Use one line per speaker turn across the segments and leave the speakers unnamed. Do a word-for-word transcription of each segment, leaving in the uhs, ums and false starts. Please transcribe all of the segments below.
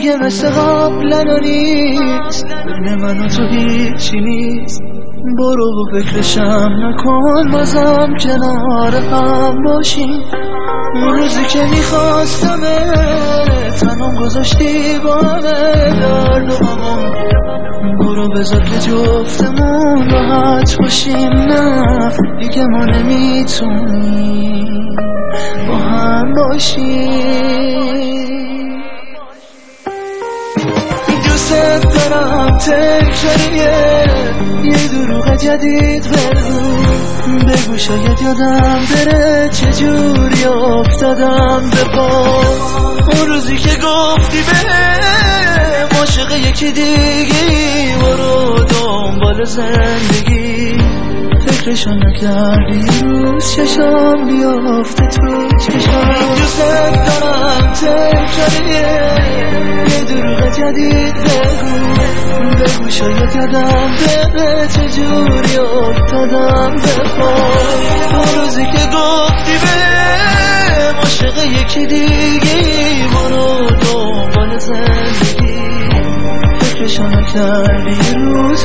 دیگه مثل قبلا نیست، بین من و تو هیچی نیست. برو و فکرشم نکن، بازم کنار هم باشیم. اون روزی که میخواستم تنم گذاشتی با همه درد و غمم. برو بذار که جفتمون راحت باشیم. نه دیگه ما نمیتونیم با هم باشیم. دوست دارم تکراریه یه دروغ جدید بگو، بگو شاید یادم بره چجوری افتادم به پا. اون روزی که گفتی بهم عاشق یکی دیگی، برو دنبال زندگی. فکرشو نکردی روز چشام بیافته تو چشام. دوست دارم تکراریه یه دروغ جدید بگو، بگو شاید یادم بره چجوری افتادم به پا. اون روزی که گفتی بهم عاشق یکی دیگی، برو دنبال زندگی. فکرشو نکردی روز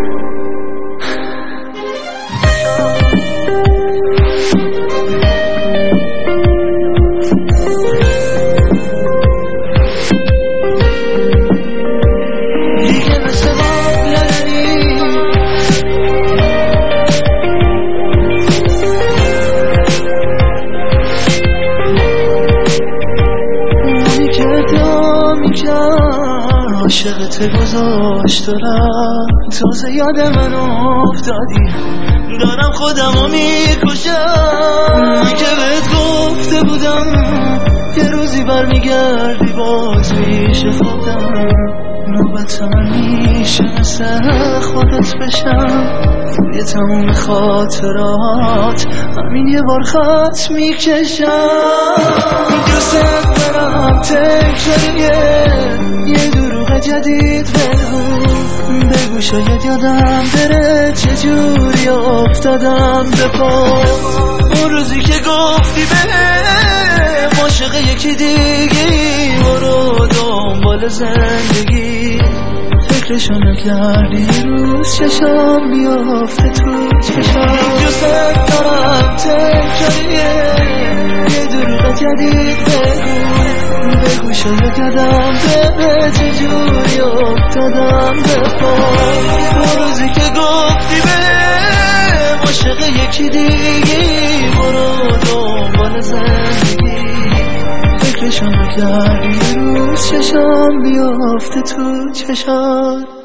عاشقت گذاشت دارم، تازه یاد من افتادی. دارم خودمو میکشم که بهت گفته بودم یه روزی برمیگردی باز پیش خودم. نوبت من میشه مثل خودت بشم، توی تموم خاطرات همین یه بار خط میکشم. دوست دارم تکراریه یه دروغ جدید بگو، بگو شاید یادم بره چجوری افتادم به پا. اون روزی که گفتی بهم عاشق یکی دیگی، برو دنبال زندگی. فکرشو نکردی روز چشام بیافته تو چشام. دوست دارم تکراریه یه دروغ جدید بگو، بگو شاید یادم بره چجوری افتادم به پا. اون روزی که گفتی بهم عاشق یکی دیگی، برو دنبال زندگی. فکرشو نکردی روز چشام بیافته تو چشام.